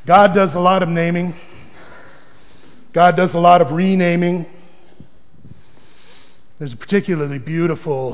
God does a lot of naming. God does a lot of renaming. There's a particularly beautiful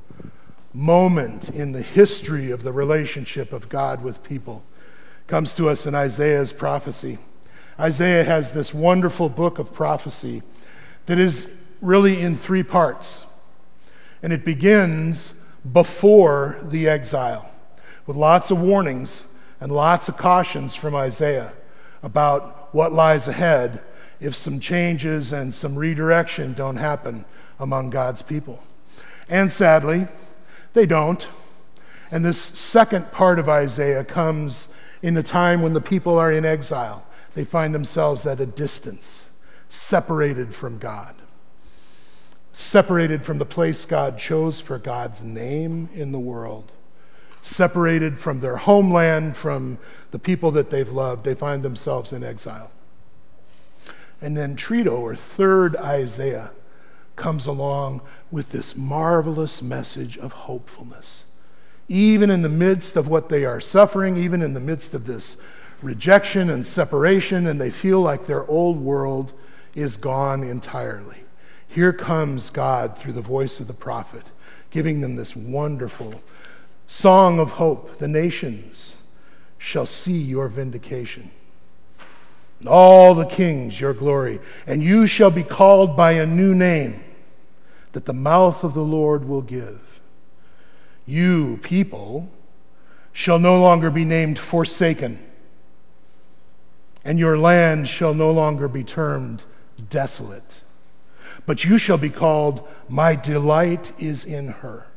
moment in the history of the relationship of God with people. It comes to us in Isaiah's prophecy. Isaiah has this wonderful book of prophecy that is really in three parts. And it begins before the exile with lots of warnings and lots of cautions from Isaiah about what lies ahead if some changes and some redirection don't happen among God's people. And sadly, they don't. And this second part of Isaiah comes in a time when the people are in exile. They find themselves at a distance, separated from God, separated from the place God chose for God's name in the world, separated from their homeland, from the people that they've loved. They find themselves in exile. And then Trito, or third Isaiah, comes along with this marvelous message of hopefulness. Even in the midst of what they are suffering, even in the midst of this rejection and separation, and they feel like their old world is gone entirely, here comes God through the voice of the prophet, giving them this wonderful song of hope. The nations shall see your vindication, and all the kings your glory, and you shall be called by a new name that the mouth of the Lord will give. You, people, shall no longer be named forsaken, and your land shall no longer be termed desolate, but you shall be called, my delight is in her,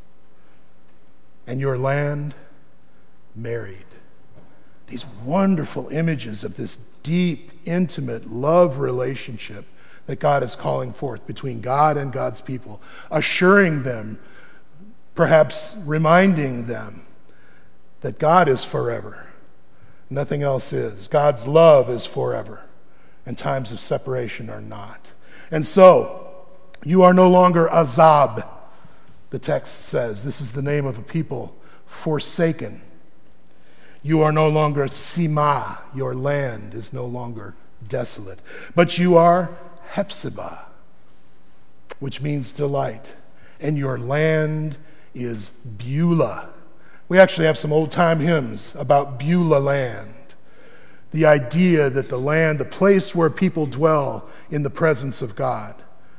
and your land married. These wonderful images of this deep, intimate love relationship that God is calling forth between God and God's people, assuring them, perhaps reminding them, that God is forever. Nothing else is. God's love is forever, and times of separation are not. And so, you are no longer Azab, the text says. This is the name of a people forsaken. You are no longer Sima, your land is no longer desolate. But you are Hephzibah, which means delight. And your land is Beulah. We actually have some old-time hymns about Beulah land. The idea that the land, the place where people dwell in the presence of God,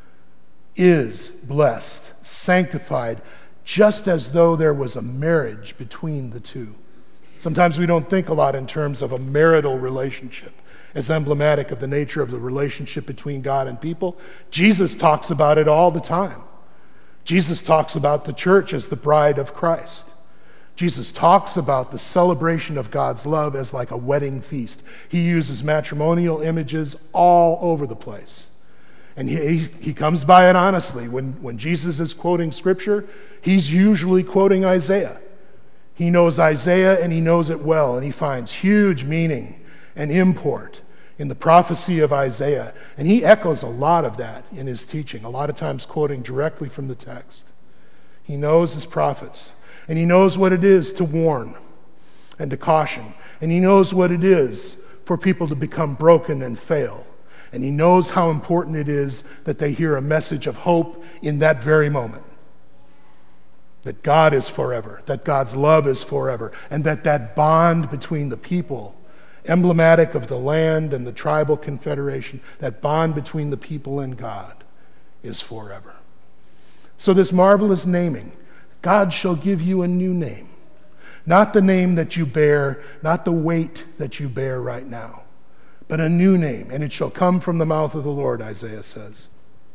is blessed, sanctified, just as though there was a marriage between the two. Sometimes we don't think a lot in terms of a marital relationship as emblematic of the nature of the relationship between God and people. Jesus talks about it all the time. Jesus talks about the church as the bride of Christ. Jesus talks about the celebration of God's love as like a wedding feast. He uses matrimonial images all over the place. And he comes by it honestly. When Jesus is quoting Scripture, he's usually quoting Isaiah. He knows Isaiah and he knows it well, and he finds huge meaning and import in the prophecy of Isaiah. And he echoes a lot of that in his teaching, a lot of times quoting directly from the text. He knows his prophets, and he knows what it is to warn and to caution, and he knows what it is for people to become broken and fail. And he knows how important it is that they hear a message of hope in that very moment. That God is forever, that God's love is forever, and that bond between the people, emblematic of the land and the tribal confederation, that bond between the people and God is forever. So this marvelous naming, God shall give you a new name. Not the name that you bear, not the weight that you bear right now, but a new name, and it shall come from the mouth of the Lord, Isaiah says.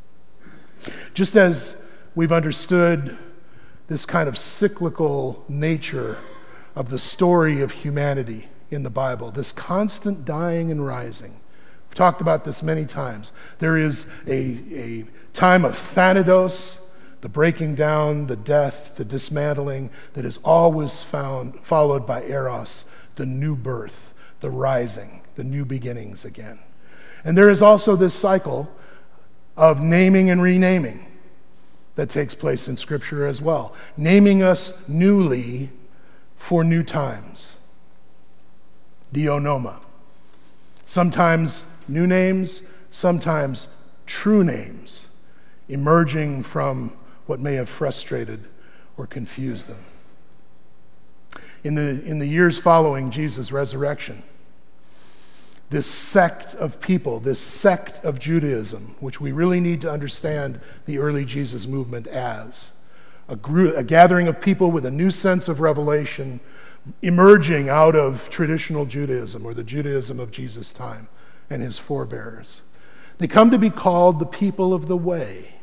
Just as we've understood this kind of cyclical nature of the story of humanity in the Bible, this constant dying and rising. We've talked about this many times. There is a time of Thanatos, the breaking down, the death, the dismantling, that is always followed by Eros, the new birth, the rising, the new beginnings again. And there is also this cycle of naming and renaming that takes place in Scripture as well, naming us newly for new times. Dionoma. Sometimes new names, sometimes true names, emerging from what may have frustrated or confused them. In the years following Jesus' resurrection, this sect of people, this sect of Judaism, which we really need to understand the early Jesus movement as, a gathering of people with a new sense of revelation emerging out of traditional Judaism, or the Judaism of Jesus' time and his forebears. They come to be called the people of the way.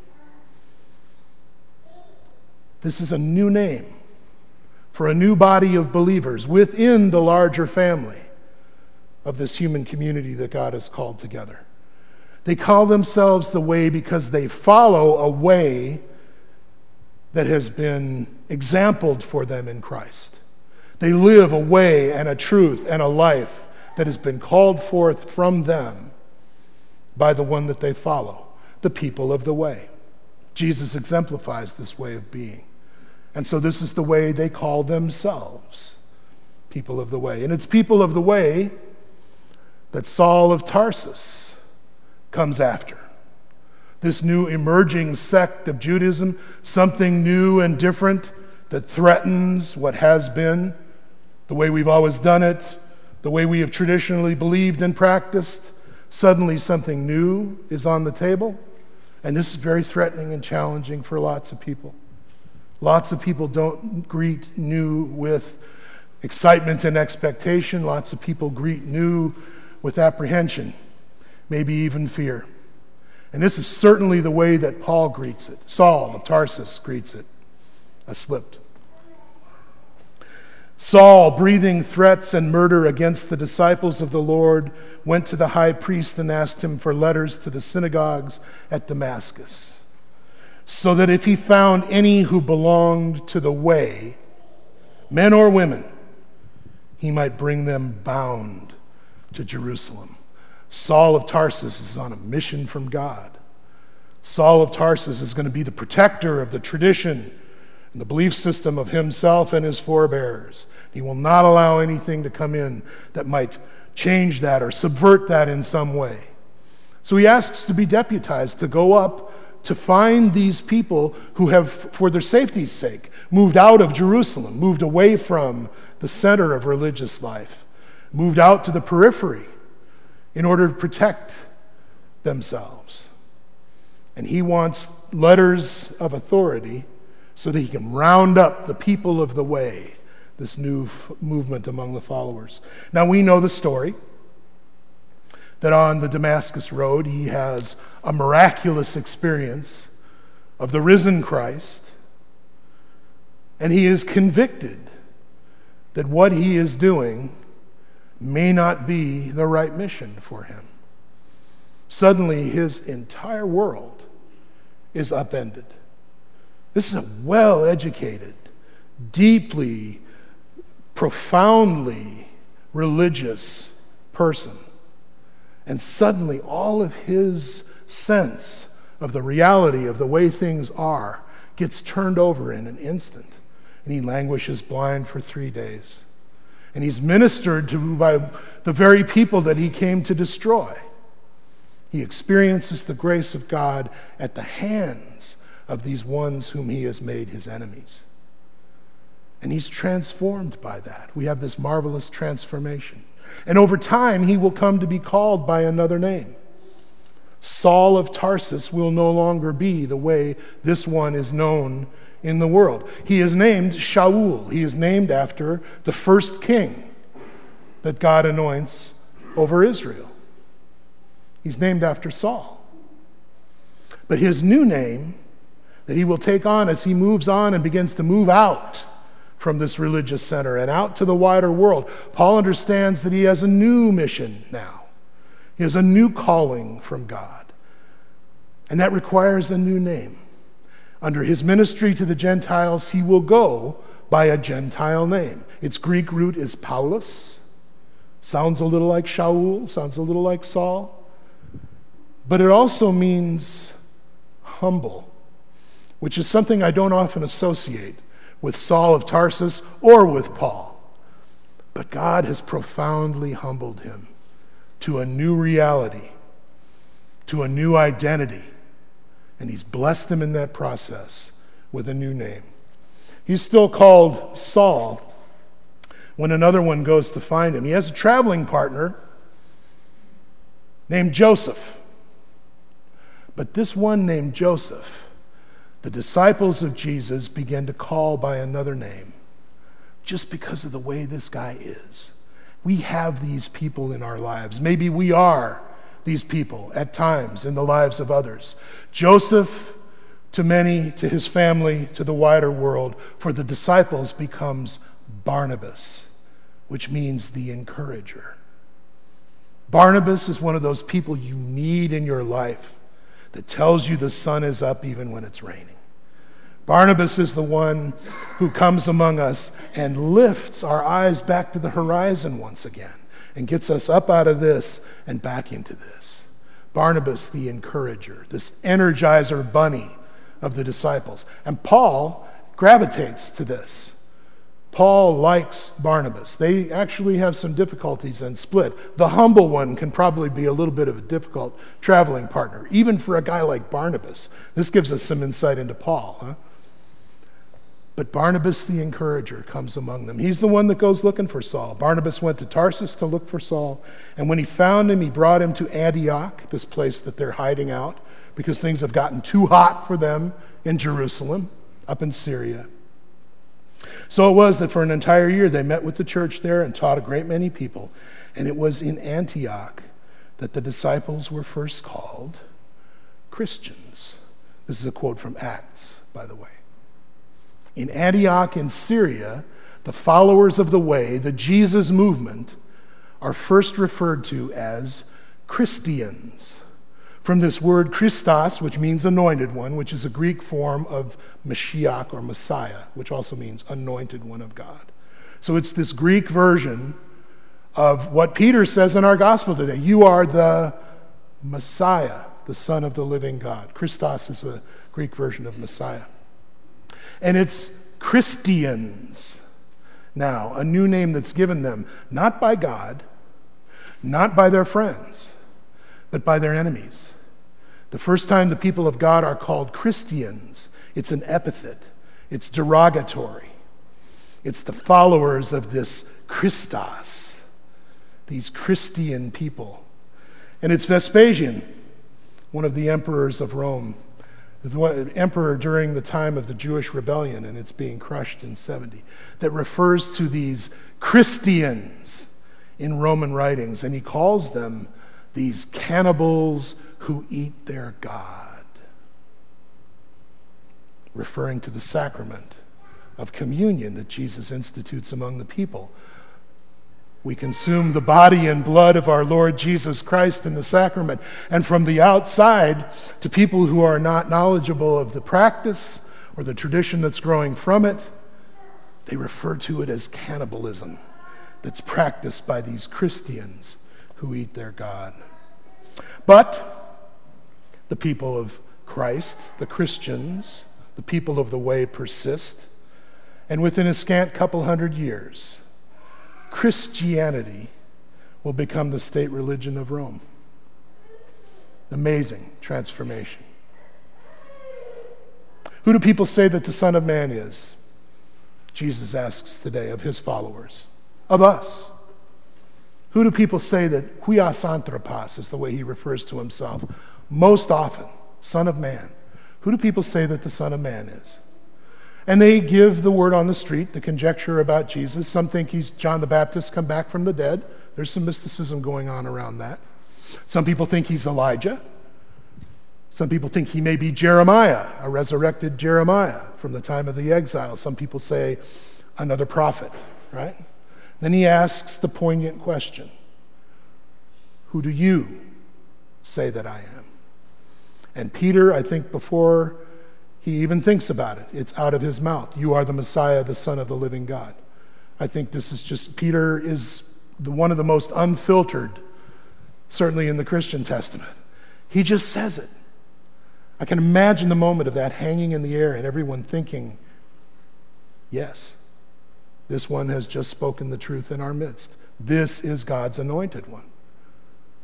This is a new name for a new body of believers within the larger family of this human community that God has called together. They call themselves the way because they follow a way that has been exampled for them in Christ. They live a way and a truth and a life that has been called forth from them by the one that they follow, the people of the way. Jesus exemplifies this way of being. And so this is the way they call themselves, people of the way. And it's people of the way that Saul of Tarsus comes after. This new emerging sect of Judaism, something new and different that threatens what has been, the way we've always done it, the way we have traditionally believed and practiced. Suddenly something new is on the table, and this is very threatening and challenging for lots of people. Lots of people don't greet new with excitement and expectation. Lots of people greet new with apprehension, maybe even fear. And this is certainly the way that Paul greets it. Saul of Tarsus greets it. I slipped. Saul, breathing threats and murder against the disciples of the Lord, went to the high priest and asked him for letters to the synagogues at Damascus, so that if he found any who belonged to the way, men or women, he might bring them bound to Jerusalem. Saul of Tarsus is on a mission from God. Saul of Tarsus is going to be the protector of the tradition and the belief system of himself and his forebears. He will not allow anything to come in that might change that or subvert that in some way. So he asks to be deputized to go up to find these people who have, for their safety's sake, moved out of Jerusalem, moved away from the center of religious life, moved out to the periphery in order to protect themselves. And he wants letters of authority so that he can round up the people of the way, this new movement among the followers. Now we know the story that on the Damascus Road he has a miraculous experience of the risen Christ, and he is convicted that what he is doing may not be the right mission for him. Suddenly his entire world is upended. This is a well-educated, deeply, profoundly religious person. And suddenly all of his sense of the reality of the way things are gets turned over in an instant. And he languishes blind for 3 days. And he's ministered to by the very people that he came to destroy. He experiences the grace of God at the hands of these ones whom he has made his enemies. And he's transformed by that. We have this marvelous transformation. And over time, he will come to be called by another name. Saul of Tarsus will no longer be the way this one is known in the world. He is named Shaul. He is named after the first king that God anoints over Israel. He's named after Saul. But his new name that he will take on as he moves on and begins to move out from this religious center and out to the wider world, Paul understands that he has a new mission now. He has a new calling from God. And that requires a new name. Under his ministry to the Gentiles, he will go by a Gentile name. Its Greek root is Paulus. Sounds a little like Shaul, sounds a little like Saul. But it also means humble, which is something I don't often associate with Saul of Tarsus or with Paul. But God has profoundly humbled him to a new reality, to a new identity. And he's blessed them in that process with a new name. He's still called Saul when another one goes to find him. He has a traveling partner named Joseph. But this one named Joseph, the disciples of Jesus began to call by another name just because of the way this guy is. We have these people in our lives. Maybe we are these people at times in the lives of others. Joseph, to many, to his family, to the wider world, for the disciples becomes Barnabas, which means the encourager. Barnabas is one of those people you need in your life that tells you the sun is up even when it's raining. Barnabas is the one who comes among us and lifts our eyes back to the horizon once again and gets us up out of this and back into this. Barnabas, the encourager, this energizer bunny of the disciples. And Paul gravitates to this. Paul likes Barnabas. They actually have some difficulties and split. The humble one can probably be a little bit of a difficult traveling partner, even for a guy like Barnabas. This gives us some insight into Paul, huh? But Barnabas, the encourager, comes among them. He's the one that goes looking for Saul. Barnabas went to Tarsus to look for Saul, and when he found him, he brought him to Antioch, this place that they're hiding out because things have gotten too hot for them in Jerusalem, up in Syria. So it was that for an entire year they met with the church there and taught a great many people. And it was in Antioch that the disciples were first called Christians. This is a quote from Acts, by the way. In Antioch in Syria, the followers of the way, the Jesus movement, are first referred to as Christians. From this word Christos, which means anointed one, which is a Greek form of Mashiach or Messiah, which also means anointed one of God. So it's this Greek version of what Peter says in our gospel today. You are the Messiah, the Son of the living God. Christos is a Greek version of Messiah. And it's Christians now, a new name that's given them, not by God, not by their friends, but by their enemies. The first time the people of God are called Christians, it's an epithet. It's derogatory. It's the followers of this Christos, these Christian people. And it's Vespasian, one of the emperors of Rome, the emperor during the time of the Jewish rebellion, and it's being crushed in 70, that refers to these Christians in Roman writings, and he calls them these cannibals who eat their God, referring to the sacrament of communion that Jesus institutes among the people. We consume the body and blood of our Lord Jesus Christ in the sacrament. And from the outside, to people who are not knowledgeable of the practice or the tradition that's growing from it, they refer to it as cannibalism that's practiced by these Christians who eat their God. But the people of Christ, the Christians, the people of the way persist. And within a scant couple hundred years, Christianity will become the state religion of Rome. Amazing transformation. Who do people say that the Son of Man is? Jesus asks today of his followers, of us. Who do people say that huios anthropos is the way he refers to himself? Most often, Son of Man. Who do people say that the Son of Man is? And they give the word on the street, the conjecture about Jesus. Some think he's John the Baptist come back from the dead. There's some mysticism going on around that. Some people think he's Elijah. Some people think he may be Jeremiah, a resurrected Jeremiah from the time of the exile. Some people say another prophet, right? Then he asks the poignant question, who do you say that I am? And Peter, I think before he even thinks about it, it's out of his mouth. You are the Messiah, the Son of the living God. I think this is just, Peter is one of the most unfiltered, certainly in the Christian Testament. He just says it. I can imagine the moment of that hanging in the air and everyone thinking, yes, this one has just spoken the truth in our midst. This is God's anointed one.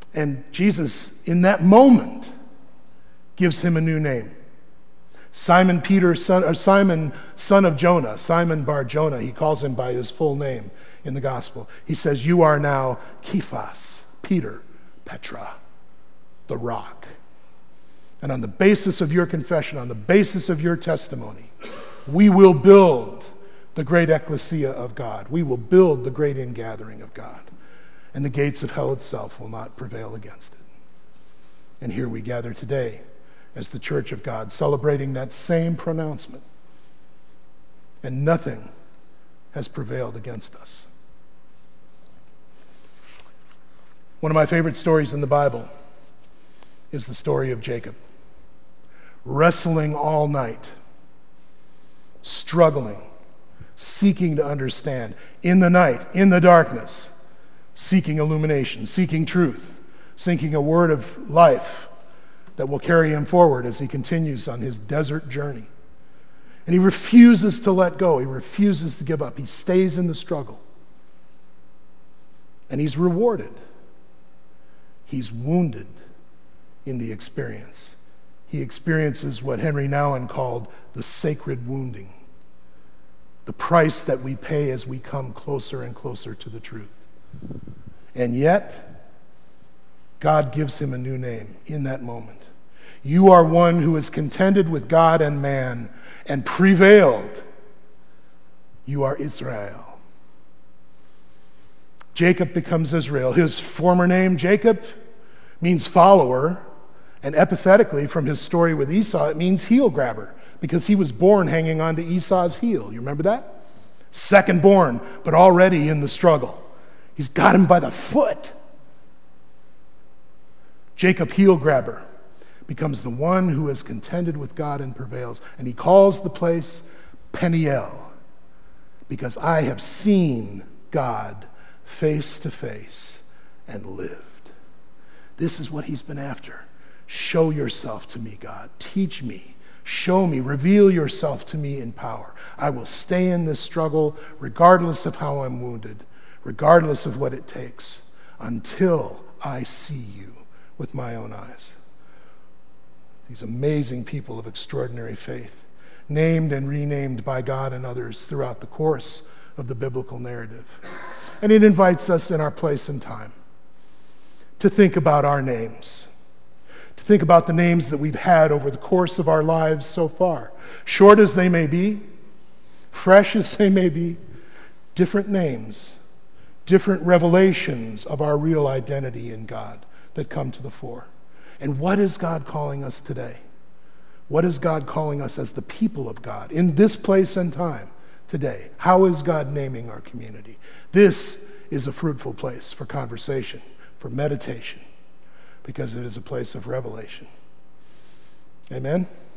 And Jesus, in that moment, gives him a new name. Simon Peter, Simon, son of Jonah, Simon Bar Jonah, he calls him by his full name in the gospel. He says, you are now Kephas, Peter, Petra, the rock. And on the basis of your confession, on the basis of your testimony, we will build the great ecclesia of God. We will build the great ingathering of God. And the gates of hell itself will not prevail against it. And here we gather today as the church of God, celebrating that same pronouncement. And nothing has prevailed against us. One of my favorite stories in the Bible is the story of Jacob. Wrestling all night, struggling, seeking to understand, in the night, in the darkness, seeking illumination, seeking truth, seeking a word of life that will carry him forward as he continues on his desert journey. And he refuses to let go. He refuses to give up. He stays in the struggle. And he's rewarded. He's wounded in the experience. He experiences what Henry Nouwen called the sacred wounding, the price that we pay as we come closer and closer to the truth. And yet, God gives him a new name in that moment. You are one who has contended with God and man and prevailed. You are Israel. Jacob becomes Israel. His former name, Jacob, means follower, and epithetically from his story with Esau, it means heel grabber, because he was born hanging on to Esau's heel. You remember that? Second born, but already in the struggle. He's got him by the foot. Jacob, heel grabber, becomes the one who has contended with God and prevails. And he calls the place Peniel, because I have seen God face to face and lived. This is what he's been after. Show yourself to me, God. Teach me. Show me. Reveal yourself to me in power. I will stay in this struggle regardless of how I'm wounded, regardless of what it takes, until I see you with my own eyes. These amazing people of extraordinary faith, named and renamed by God and others throughout the course of the biblical narrative. And it invites us in our place and time to think about our names, to think about the names that we've had over the course of our lives so far, short as they may be, fresh as they may be, different names, different revelations of our real identity in God that come to the fore. And what is God calling us today? What is God calling us as the people of God in this place and time today? How is God naming our community? This is a fruitful place for conversation, for meditation, because it is a place of revelation. Amen?